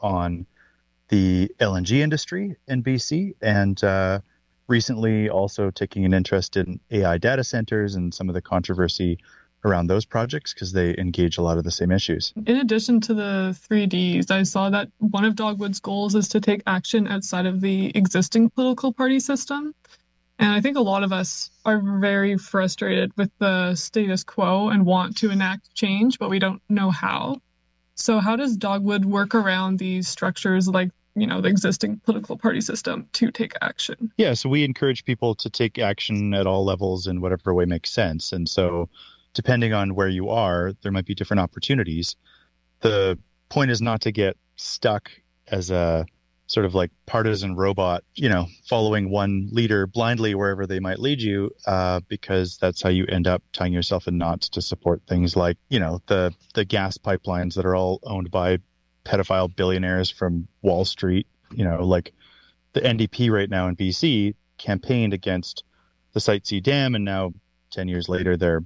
on the LNG industry in BC, and recently also taking an interest in AI data centers and some of the controversy around those projects because they engage a lot of the same issues. In addition to the 3Ds, I saw that one of Dogwood's goals is to take action outside of the existing political party system. And I think a lot of us are very frustrated with the status quo and want to enact change, but we don't know how. So how does Dogwood work around these structures like, the existing political party system to take action? Yeah, so we encourage people to take action at all levels in whatever way makes sense. And so depending on where you are, there might be different opportunities. The point is not to get stuck as a sort of like partisan robot, following one leader blindly wherever they might lead you, because that's how you end up tying yourself in knots to support things like, the gas pipelines that are all owned by pedophile billionaires from Wall Street. Like the NDP right now in BC campaigned against the Site C dam, and now 10 years later, they're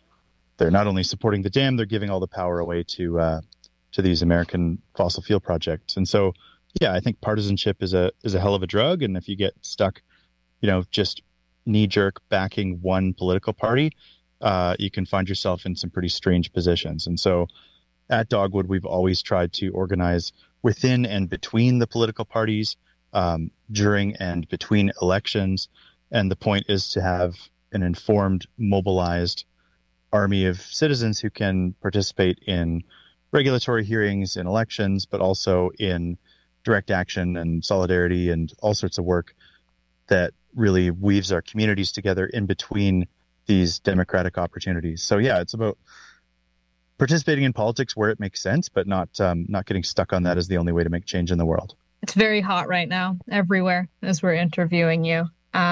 not only supporting the dam, they're giving all the power away to these American fossil fuel projects. And so, yeah, I think partisanship is a hell of a drug. And if you get stuck, just knee jerk backing one political party, you can find yourself in some pretty strange positions. And so at Dogwood, we've always tried to organize within and between the political parties, during and between elections. And the point is to have an informed, mobilized army of citizens who can participate in regulatory hearings in elections, but also in direct action and solidarity and all sorts of work that really weaves our communities together in between these democratic opportunities. So yeah, it's about participating in politics where it makes sense, but not getting stuck on that as the only way to make change in the world. It's very hot right now everywhere as we're interviewing you.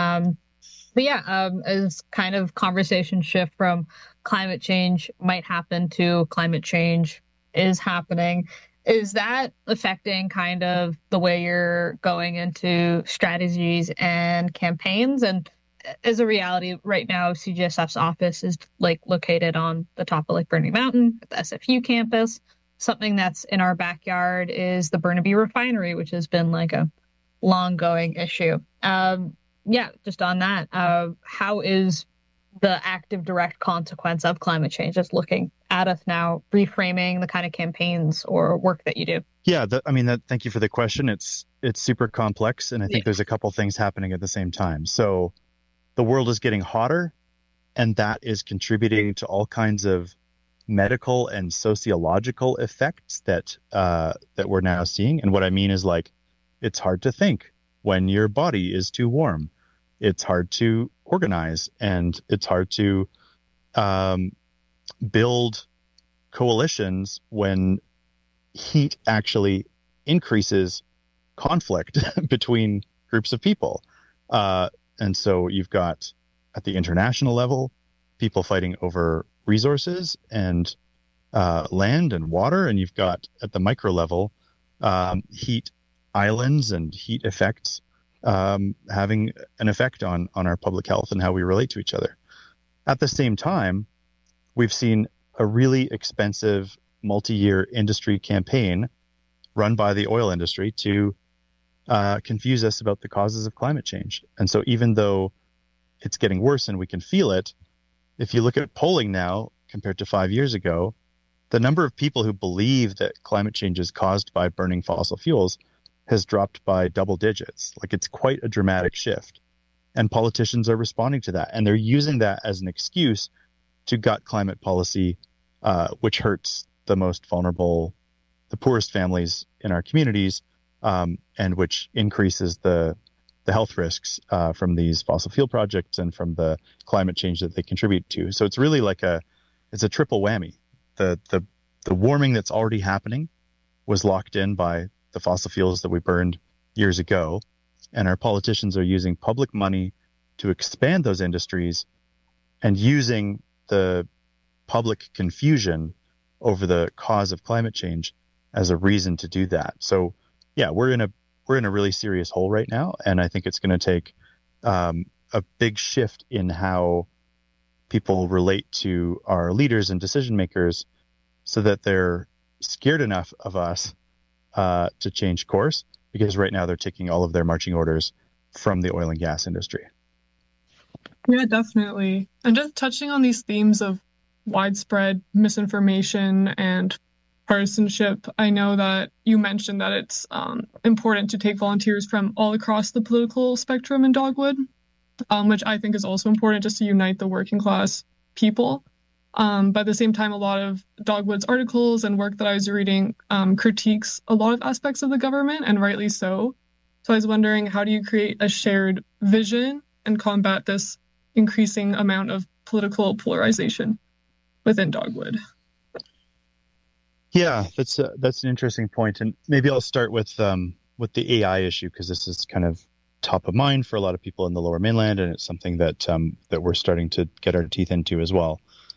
But yeah, as kind of conversation shift from climate change might happen to climate change is happening. Is that affecting kind of the way you're going into strategies and campaigns? And as a reality right now, CGSF's office is located on the top of Burning Mountain at the SFU campus. Something that's in our backyard is the Burnaby refinery, which has been a long going issue. Yeah, just on that, how is the active direct consequence of climate change just looking at us now, reframing the kind of campaigns or work that you do? Yeah, thank you for the question. It's super complex, and I think there's a couple things happening at the same time. So the world is getting hotter, and that is contributing to all kinds of medical and sociological effects that we're now seeing. And what I mean is it's hard to think when your body is too warm. It's hard to organize, and it's hard to build coalitions when heat actually increases conflict between groups of people. And so you've got, at the international level, people fighting over resources and land and water. And you've got, at the micro level, heat islands and heat effects having an effect on our public health and how we relate to each other. At the same time, we've seen a really expensive multi-year industry campaign run by the oil industry to confuse us about the causes of climate change. And so even though it's getting worse and we can feel it, if you look at polling now compared to 5 years ago, the number of people who believe that climate change is caused by burning fossil fuels has dropped by double digits. It's quite a dramatic shift. And politicians are responding to that. And they're using that as an excuse to gut climate policy, which hurts the most vulnerable, the poorest families in our communities, and which increases the health risks from these fossil fuel projects and from the climate change that they contribute to. So it's really it's a triple whammy. The warming that's already happening was locked in by the fossil fuels that we burned years ago. And our politicians are using public money to expand those industries and using the public confusion over the cause of climate change as a reason to do that. So yeah, we're in a really serious hole right now. And I think it's going to take a big shift in how people relate to our leaders and decision makers so that they're scared enough of us to change course, because right now they're taking all of their marching orders from the oil and gas industry. Yeah, definitely. And just touching on these themes of widespread misinformation and partisanship, I know that you mentioned that it's important to take volunteers from all across the political spectrum in Dogwood, which I think is also important just to unite the working class people. But at the same time, a lot of Dogwood's articles and work that I was reading critiques a lot of aspects of the government, and rightly so. So I was wondering, how do you create a shared vision and combat this increasing amount of political polarization within Dogwood? Yeah, that's an interesting point, and maybe I'll start with the AI issue, because this is kind of top of mind for a lot of people in the Lower Mainland, and it's something that that we're starting to get our teeth into as well.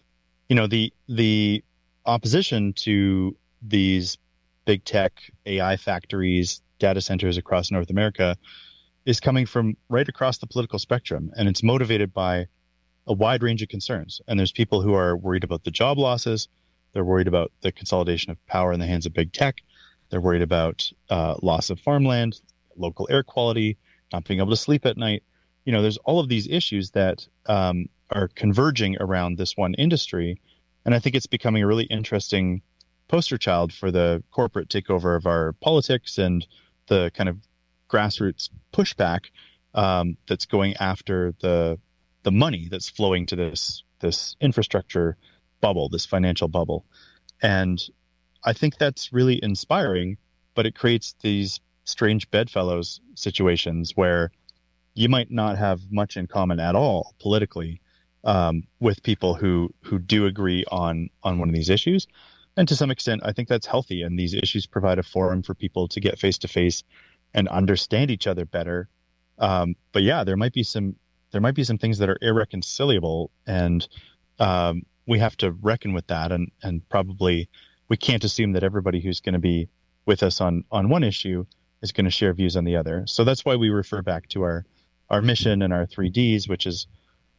The opposition to these big tech AI factories, data centers across North America is coming from right across the political spectrum, and it's motivated by a wide range of concerns. And there's people who are worried about the job losses. They're worried about the consolidation of power in the hands of big tech. They're worried about loss of farmland, local air quality, not being able to sleep at night. There's all of these issues that are converging around this one industry. And I think it's becoming a really interesting poster child for the corporate takeover of our politics and the kind of grassroots pushback that's going after the money that's flowing to this infrastructure bubble, this financial bubble. And I think that's really inspiring, but it creates these strange bedfellows situations where you might not have much in common at all politically with people who do agree on one of these issues. And to some extent, I think that's healthy. And these issues provide a forum for people to get face to face and understand each other better. But yeah, there might be some things that are irreconcilable, and we have to reckon with that. And probably we can't assume that everybody who's going to be with us on one issue is going to share views on the other. So that's why we refer back to our mission and our 3Ds, which is,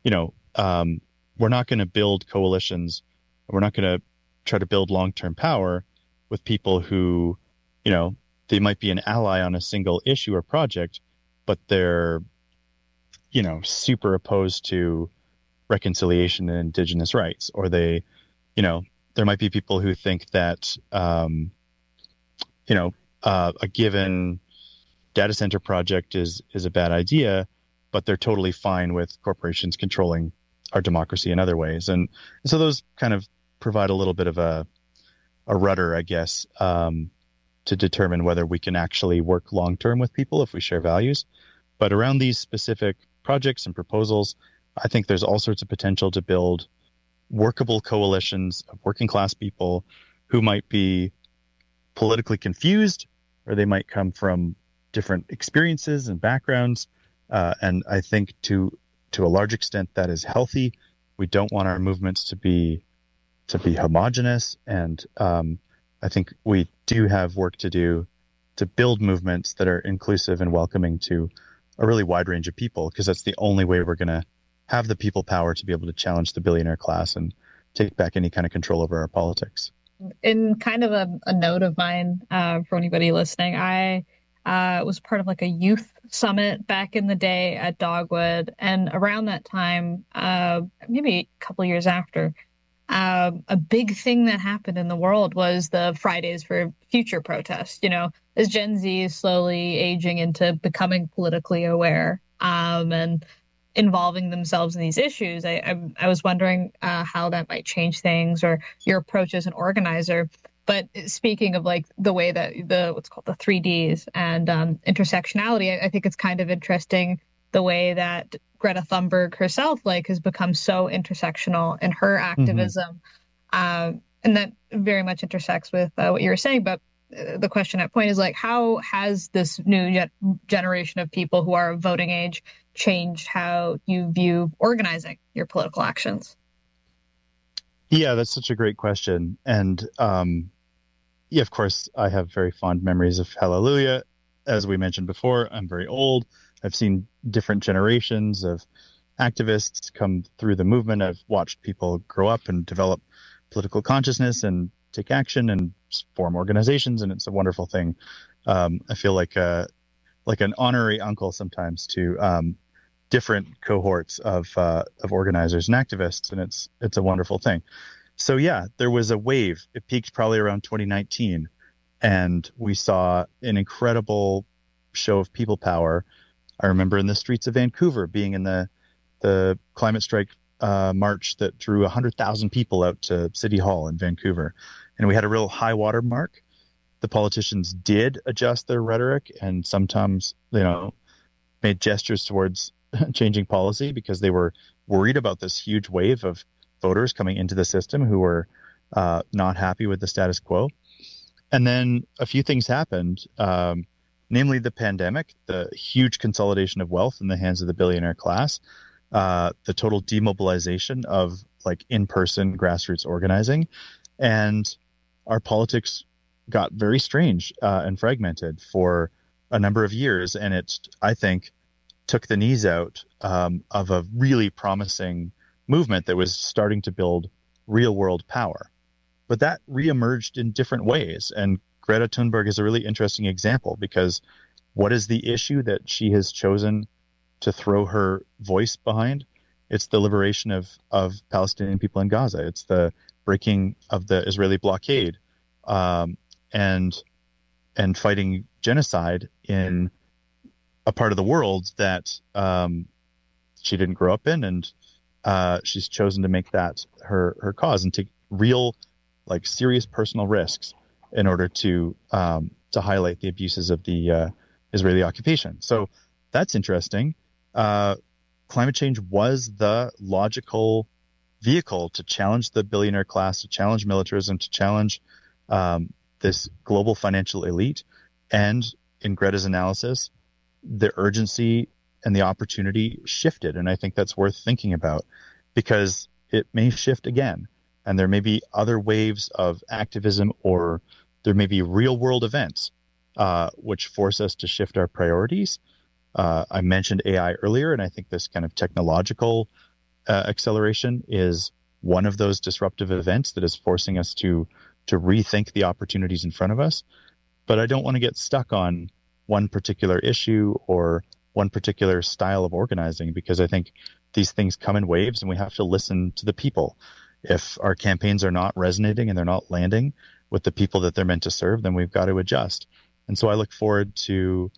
we're not going to build coalitions. We're not going to try to build long-term power with people who, they might be an ally on a single issue or project, but they're, super opposed to reconciliation and Indigenous rights, or they, there might be people who think that, a given data center project is a bad idea, but they're totally fine with corporations controlling our democracy in other ways. And so those kind of provide a little bit of a rudder, I guess, to determine whether we can actually work long-term with people if we share values. But around these specific projects and proposals, I think there's all sorts of potential to build workable coalitions of working class people who might be politically confused, or they might come from different experiences and backgrounds. And I think to a large extent that is healthy. We don't want our movements to be homogenous. And I think we do have work to do to build movements that are inclusive and welcoming to a really wide range of people, because that's the only way we're going to have the people power to be able to challenge the billionaire class and take back any kind of control over our politics. In kind of a note of mine, for anybody listening, I was part of like a youth summit back in the day at Dogwood. And around that time, maybe a couple years after, a big thing that happened in the world was the Fridays for Future protests. As Gen Z is slowly aging into becoming politically aware and involving themselves in these issues, I was wondering how that might change things, or your approach as an organizer. But speaking of like the way that what's called the 3Ds and intersectionality, I think it's kind of interesting the way that Greta Thunberg herself has become so intersectional in her activism. Mm-hmm. And that very much intersects with what you were saying. But the question at point is how has this new generation of people who are of voting age changed how you view organizing your political actions? Yeah, that's such a great question. And yeah, of course, I have very fond memories of Hallelujah. As we mentioned before, I'm very old. I've seen different generations of activists come through the movement. I've watched people grow up and develop political consciousness and take action and form organizations, and it's a wonderful thing. I feel like an honorary uncle sometimes to different cohorts of organizers and activists, and it's a wonderful thing. So yeah, there was a wave. It peaked probably around 2019, and we saw an incredible show of people power. I remember in the streets of Vancouver being in the climate strike march that drew 100,000 people out to City Hall in Vancouver, and we had a real high water mark. The politicians did adjust their rhetoric and sometimes, made gestures towards changing policy because they were worried about this huge wave of voters coming into the system who were not happy with the status quo. And then a few things happened, namely the pandemic, the huge consolidation of wealth in the hands of the billionaire class, the total demobilization of in-person grassroots organizing, and our politics got very strange and fragmented for a number of years. And it, I think, took the knees out of a really promising movement that was starting to build real world power. But that reemerged in different ways. And Greta Thunberg is a really interesting example, because what is the issue that she has chosen to throw her voice behind? It's the liberation of Palestinian people in Gaza. It's the breaking of the Israeli blockade, and fighting genocide in a part of the world that she didn't grow up in, and she's chosen to make that her cause and take real, serious personal risks in order to highlight the abuses of the Israeli occupation. So that's interesting. Climate change was the logical vehicle to challenge the billionaire class, to challenge militarism, to challenge this global financial elite. And in Greta's analysis, the urgency and the opportunity shifted. And I think that's worth thinking about, because it may shift again. And there may be other waves of activism, or there may be real world events which force us to shift our priorities. I mentioned AI earlier, and I think this kind of technological acceleration is one of those disruptive events that is forcing us to rethink the opportunities in front of us. But I don't want to get stuck on one particular issue or one particular style of organizing, because I think these things come in waves and we have to listen to the people. If our campaigns are not resonating and they're not landing with the people that they're meant to serve, then we've got to adjust. And so I look forward to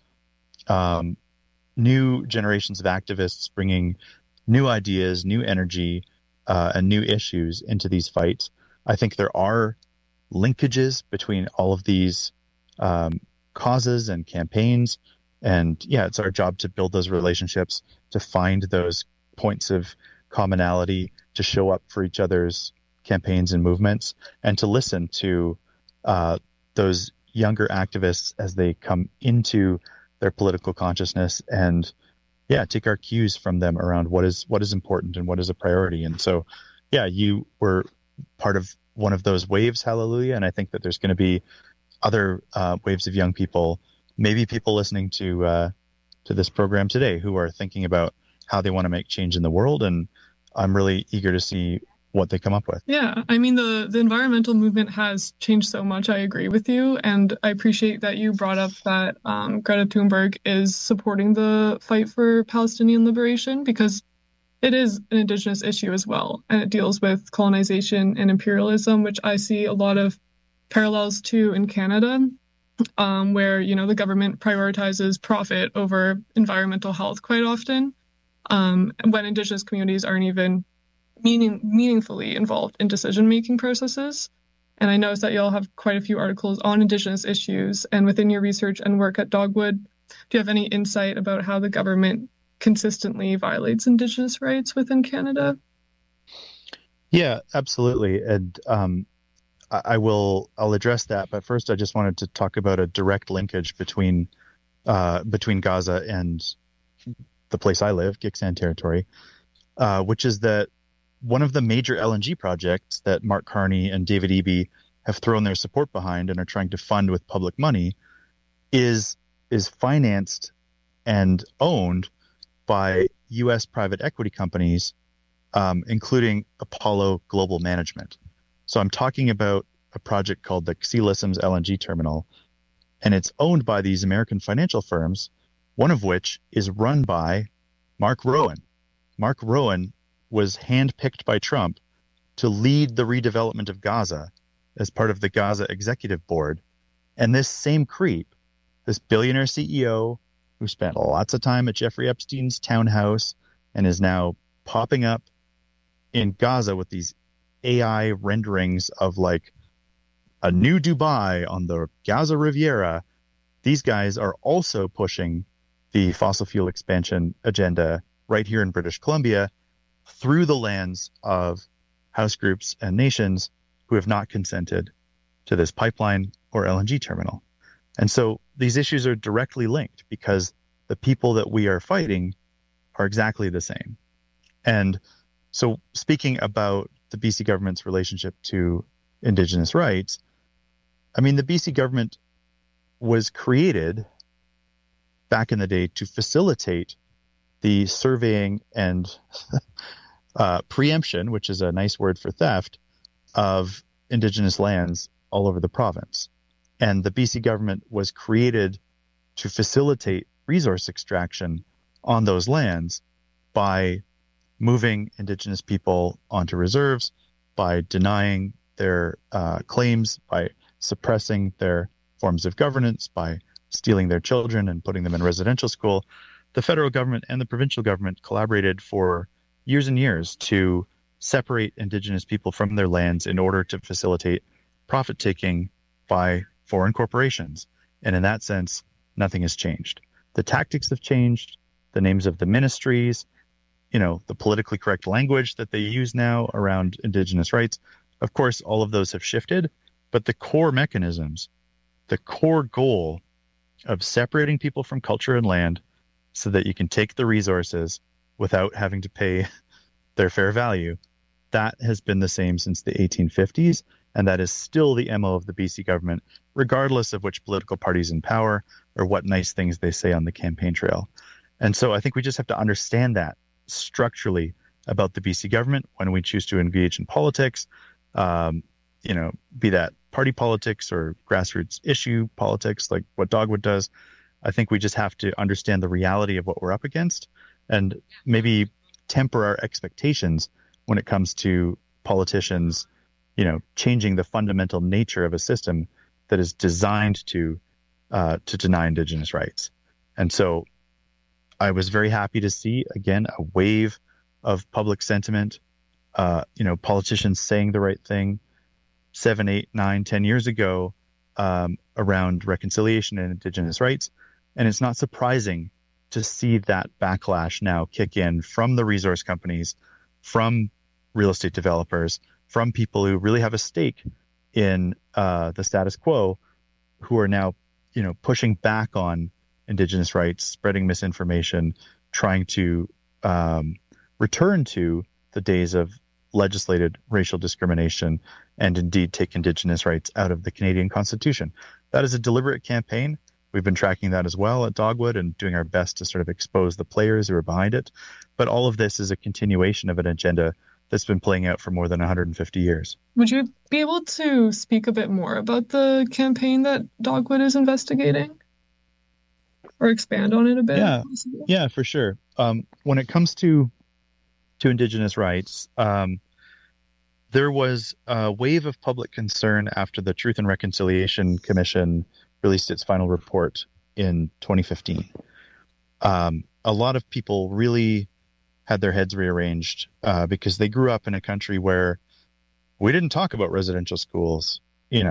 new generations of activists bringing new ideas, new energy, and new issues into these fights. I think there are linkages between all of these causes and campaigns. And yeah, it's our job to build those relationships, to find those points of commonality, to show up for each other's campaigns and movements, and to listen to those younger activists as they come into their political consciousness, and take our cues from them around what is important and what is a priority. And so, you were part of one of those waves, hallelujah. And I think that there's going to be other waves of young people, maybe people listening to this program today, who are thinking about how they want to make change in the world. And I'm really eager to see what they come up with. Yeah, I mean, the environmental movement has changed so much. I agree with you. And I appreciate that you brought up that Greta Thunberg is supporting the fight for Palestinian liberation, because it is an Indigenous issue as well. And it deals with colonization and imperialism, which I see a lot of parallels to in Canada, where, the government prioritizes profit over environmental health quite often, when Indigenous communities aren't even meaningfully involved in decision-making processes. And I noticed that y'all have quite a few articles on Indigenous issues. And within your research and work at Dogwood, do you have any insight about how the government consistently violates Indigenous rights within Canada? Yeah, absolutely. And I'll address that. But first, I just wanted to talk about a direct linkage between Gaza and the place I live, Gitxsan Territory, which is that one of the major LNG projects that Mark Carney and David Eby have thrown their support behind and are trying to fund with public money is financed and owned by U.S. private equity companies, including Apollo Global Management. So I'm talking about a project called the Ksilisim's LNG terminal, and it's owned by these American financial firms, one of which is run by Mark Rowan. Mark Rowan was handpicked by Trump to lead the redevelopment of Gaza as part of the Gaza Executive Board. And this same creep, this billionaire CEO who spent lots of time at Jeffrey Epstein's townhouse and is now popping up in Gaza with these AI renderings of like a new Dubai on the Gaza Riviera. These guys are also pushing the fossil fuel expansion agenda right here in British Columbia through the lands of house groups and nations who have not consented to this pipeline or LNG terminal. And so these issues are directly linked because the people that we are fighting are exactly the same. And so speaking about the BC government's relationship to Indigenous rights, I mean, the BC government was created back in the day to facilitate the surveying and preemption, which is a nice word for theft, of Indigenous lands all over the province. And the BC government was created to facilitate resource extraction on those lands by moving Indigenous people onto reserves, by denying their claims, by suppressing their forms of governance, by stealing their children and putting them in residential school. The federal government and the provincial government collaborated for years and years to separate Indigenous people from their lands in order to facilitate profit-taking by foreign corporations. And in that sense, nothing has changed. The tactics have changed, the names of the ministries, the politically correct language that they use now around Indigenous rights. Of course, all of those have shifted, but the core mechanisms, the core goal of separating people from culture and land so that you can take the resources without having to pay their fair value, that has been the same since the 1850s, and that is still the MO of the BC government, regardless of which political party's in power or what nice things they say on the campaign trail. And so I think we just have to understand that structurally about the BC government when we choose to engage in politics, be that party politics or grassroots issue politics, like what Dogwood does. I think we just have to understand the reality of what we're up against and maybe temper our expectations when it comes to politicians, changing the fundamental nature of a system that is designed to deny Indigenous rights. And so I was very happy to see, again, a wave of public sentiment, politicians saying the right thing 7, 8, 9, 10 years ago around reconciliation and Indigenous rights. And it's not surprising to see that backlash now kick in from the resource companies, from real estate developers, from people who really have a stake in the status quo, who are now, pushing back on Indigenous rights, spreading misinformation, trying to return to the days of legislated racial discrimination and indeed take Indigenous rights out of the Canadian Constitution. That is a deliberate campaign. We've been tracking that as well at Dogwood and doing our best to sort of expose the players who are behind it. But all of this is a continuation of an agenda that's been playing out for more than 150 years. Would you be able to speak a bit more about the campaign that Dogwood is investigating? Or expand on it a bit? Yeah, for sure. When it comes to Indigenous rights, there was a wave of public concern after the Truth and Reconciliation Commission released its final report in 2015. A lot of people really had their heads rearranged because they grew up in a country where we didn't talk about residential schools,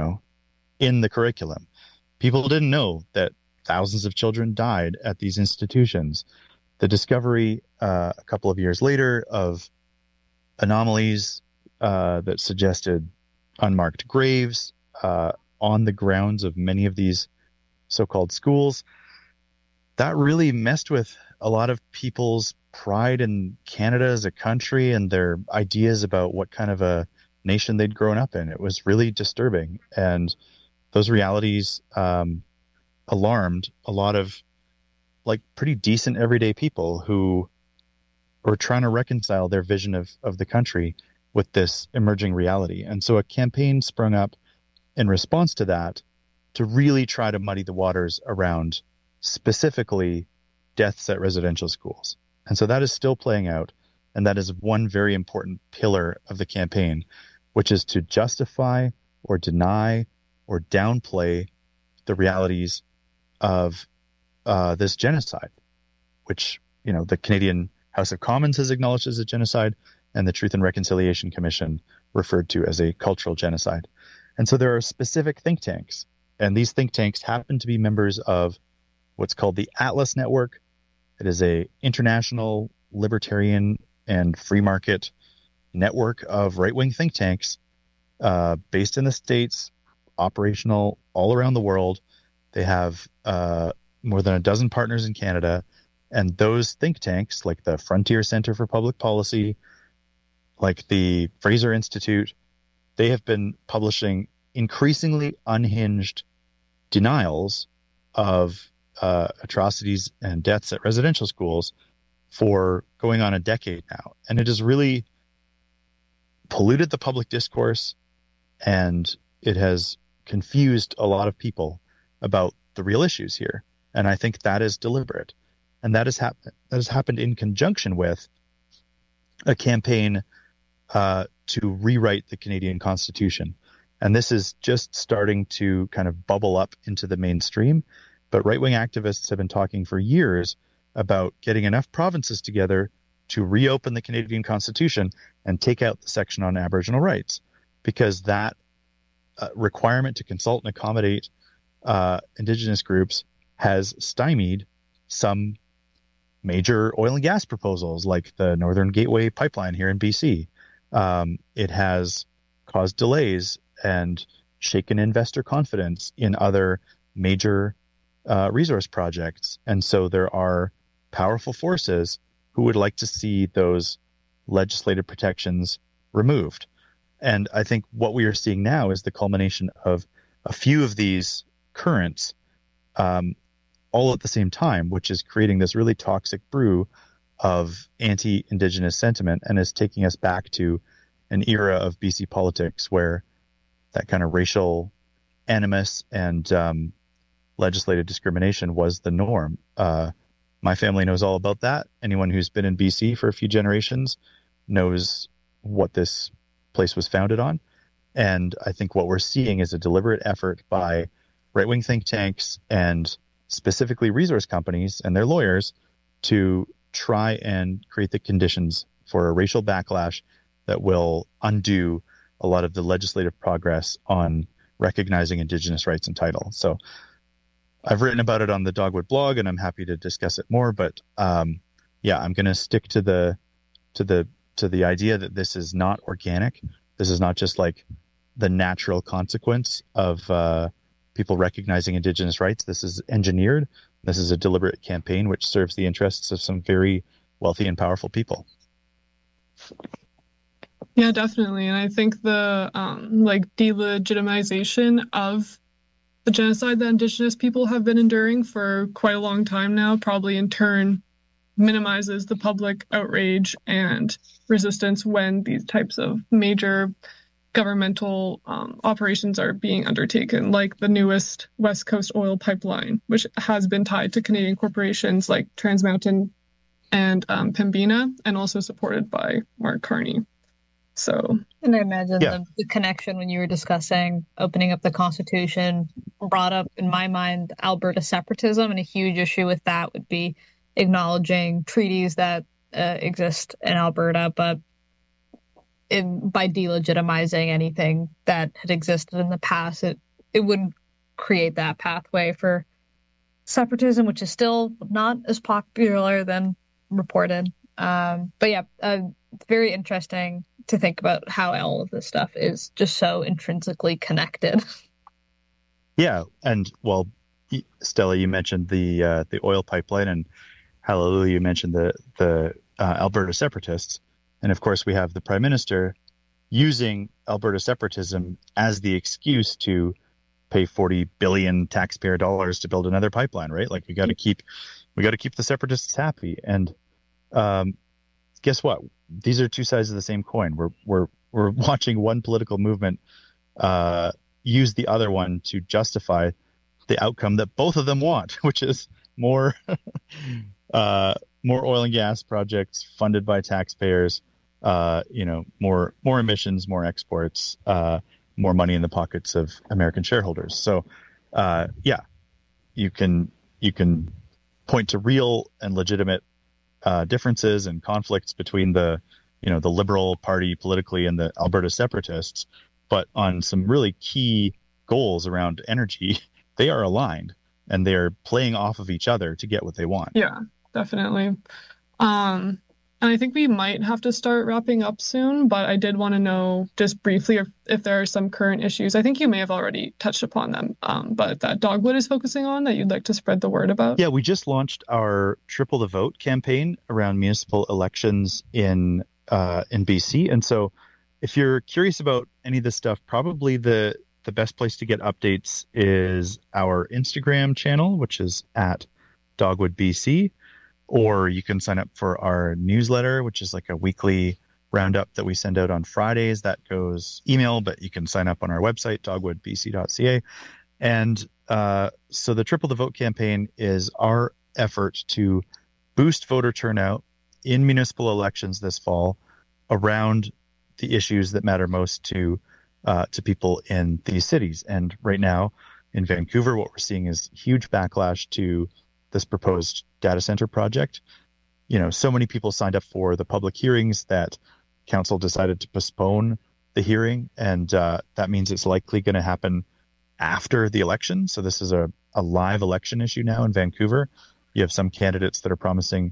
in the curriculum. People didn't know that thousands of children died at these institutions. The discovery a couple of years later of anomalies that suggested unmarked graves on the grounds of many of these so-called schools, that really messed with a lot of people's pride in Canada as a country and their ideas about what kind of a nation they'd grown up in. It was really disturbing. And those realities alarmed a lot of pretty decent everyday people who were trying to reconcile their vision of the country with this emerging reality. And so a campaign sprung up in response to that to really try to muddy the waters around specifically deaths at residential schools. And so that is still playing out. And that is one very important pillar of the campaign, which is to justify or deny or downplay the realities of this genocide, which, the Canadian House of Commons has acknowledged as a genocide, and the Truth and Reconciliation Commission referred to as a cultural genocide. And so there are specific think tanks, and these think tanks happen to be members of what's called the Atlas Network. It is a international libertarian and free market network of right-wing think tanks based in the States, operational all around the world. They have more than a dozen partners in Canada, and those think tanks, like the Frontier Center for Public Policy, like the Fraser Institute, they have been publishing increasingly unhinged denials of atrocities and deaths at residential schools for going on a decade now. And it has really polluted the public discourse, and it has confused a lot of people about the real issues here. And I think that is deliberate. And that has happened in conjunction with a campaign to rewrite the Canadian Constitution. And this is just starting to kind of bubble up into the mainstream. But right-wing activists have been talking for years about getting enough provinces together to reopen the Canadian Constitution and take out the section on Aboriginal rights, because that requirement to consult and accommodate Indigenous groups has stymied some major oil and gas proposals, like the Northern Gateway pipeline here in BC. It has caused delays and shaken investor confidence in other major resource projects. And so there are powerful forces who would like to see those legislative protections removed. And I think what we are seeing now is the culmination of a few of these currents all at the same time, which is creating this really toxic brew of anti-Indigenous sentiment, and is taking us back to an era of BC politics where that kind of racial animus and legislative discrimination was the norm. My family knows all about that. Anyone who's been in BC for a few generations knows what this place was founded on. And I think what we're seeing is a deliberate effort by right-wing think tanks and specifically resource companies and their lawyers to try and create the conditions for a racial backlash that will undo a lot of the legislative progress on recognizing Indigenous rights and title. So I've written about it on the Dogwood blog, and I'm happy to discuss it more. But I'm going to stick to the idea that this is not organic. This is not just like the natural consequence of people recognizing Indigenous rights. This is engineered. This is a deliberate campaign which serves the interests of some very wealthy and powerful people. Yeah, definitely. And I think the delegitimization of the genocide that Indigenous people have been enduring for quite a long time now probably in turn minimizes the public outrage and resistance when these types of major governmental operations are being undertaken, like the newest West Coast oil pipeline, which has been tied to Canadian corporations like Trans Mountain and Pembina, and also supported by Mark Carney. So, and I imagine the connection when you were discussing opening up the Constitution brought up in my mind Alberta separatism, and a huge issue with that would be acknowledging treaties that exist in Alberta, but by delegitimizing anything that had existed in the past, it would create that pathway for separatism, which is still not as popular than reported. It's very interesting to think about how all of this stuff is just so intrinsically connected. Yeah, and well, Stella, you mentioned the oil pipeline, and Hallelujah, you mentioned the Alberta separatists. And of course, we have the Prime Minister using Alberta separatism as the excuse to pay 40 billion taxpayer dollars to build another pipeline, right? Like we got to keep the separatists happy. And guess what? These are two sides of the same coin. We're watching one political movement use the other one to justify the outcome that both of them want, which is more more oil and gas projects funded by taxpayers, more emissions, more exports, more money in the pockets of American shareholders. So you can point to real and legitimate differences and conflicts between the Liberal Party politically and the Alberta separatists, but on some really key goals around energy, they are aligned and they're playing off of each other to get what they want. Yeah, definitely. And I think we might have to start wrapping up soon, but I did want to know just briefly if there are some current issues. I think you may have already touched upon them, but that Dogwood is focusing on that you'd like to spread the word about. Yeah, we just launched our Triple the Vote campaign around municipal elections in BC. And so if you're curious about any of this stuff, probably the best place to get updates is our Instagram channel, which is at Dogwood BC, or you can sign up for our newsletter, which is like a weekly roundup that we send out on Fridays. That goes email, but you can sign up on our website, dogwoodbc.ca. And so the Triple the Vote campaign is our effort to boost voter turnout in municipal elections this fall around the issues that matter most to people in these cities. And right now in Vancouver, what we're seeing is huge backlash to this proposed data center project. So many people signed up for the public hearings that council decided to postpone the hearing, and that means it's likely going to happen after the election. So this is a live election issue now in Vancouver. You have some candidates that are promising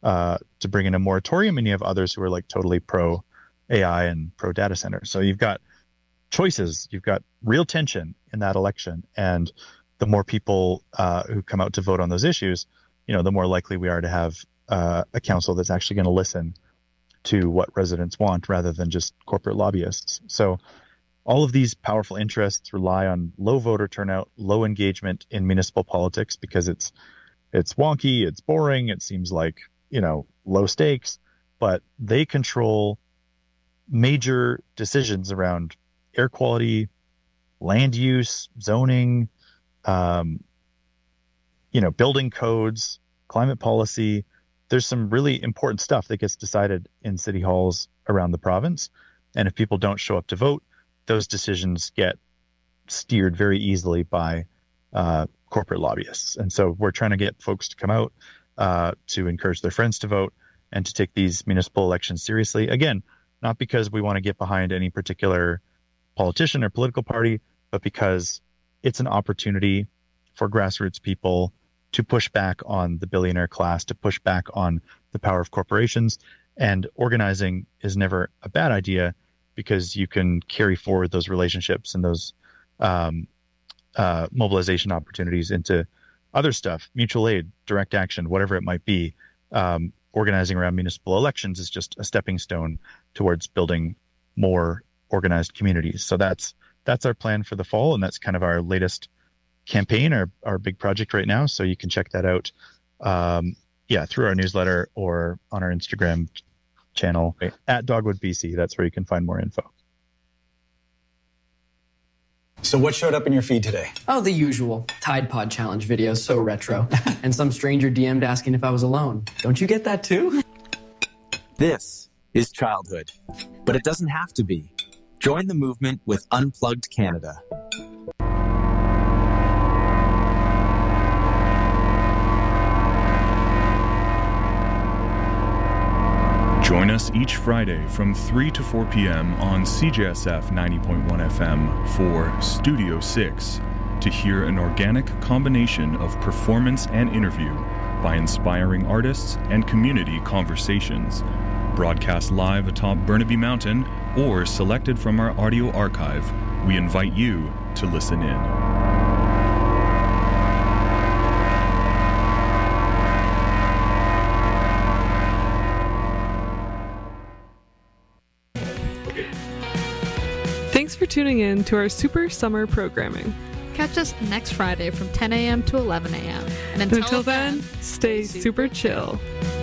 to bring in a moratorium, and you have others who are like totally pro AI and pro data center. So you've got choices, you've got real tension in that election, and the more people who come out to vote on those issues, the more likely we are to have a council that's actually going to listen to what residents want rather than just corporate lobbyists. So all of these powerful interests rely on low voter turnout, low engagement in municipal politics because it's wonky, it's boring, it seems like, low stakes, but they control major decisions around air quality, land use, zoning, building codes, climate policy. There's some really important stuff that gets decided in city halls around the province. And if people don't show up to vote, those decisions get steered very easily by corporate lobbyists. And so we're trying to get folks to come out to encourage their friends to vote and to take these municipal elections seriously. Again, not because we want to get behind any particular politician or political party, but because it's an opportunity for grassroots people to push back on the billionaire class, to push back on the power of corporations. And organizing is never a bad idea because you can carry forward those relationships and those mobilization opportunities into other stuff, mutual aid, direct action, whatever it might be. Organizing around municipal elections is just a stepping stone towards building more organized communities. So that's our plan for the fall, and that's kind of our latest campaign, our big project right now. So you can check that out through our newsletter or on our Instagram channel at Dogwood BC. That's where you can find more info. So what showed up in your feed today? Oh, the usual. Tide Pod Challenge video, so retro. And some stranger DM'd asking if I was alone. Don't you get that too? This is childhood, but it doesn't have to be. Join the movement with Unplugged Canada. Join us each Friday from 3 to 4 p.m. on CJSF 90.1 FM for Studio 6 to hear an organic combination of performance and interview by inspiring artists and community conversations. Broadcast live atop Burnaby Mountain or selected from our audio archive, we invite you to listen in. Thanks for tuning in to our super summer programming. Catch us next Friday from 10 a.m. to 11 a.m. And until then, stay super chill.